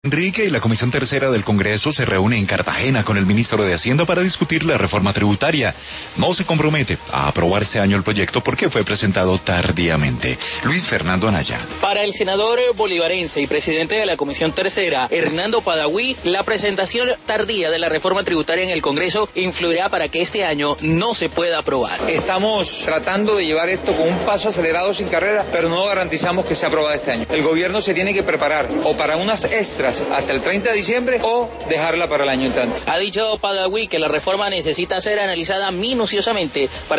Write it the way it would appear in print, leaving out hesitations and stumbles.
Enrique y la Comisión Tercera del Congreso se reúne en Cartagena con el ministro de Hacienda para discutir la reforma tributaria. No se compromete a aprobar este año el proyecto porque fue presentado tardíamente. Luis Fernando Anaya. Para el senador bolivarense y presidente de la Comisión Tercera, Hernando Padaví, la presentación tardía de la reforma tributaria en el Congreso influirá para que este año no se pueda aprobar. Estamos tratando de llevar esto con un paso acelerado sin carrera, pero no garantizamos que sea aprobada este año. El gobierno se tiene que preparar o para unas extras hasta el 30 de diciembre o dejarla para el año entrante. Ha dicho Padaví que la reforma necesita ser analizada minuciosamente para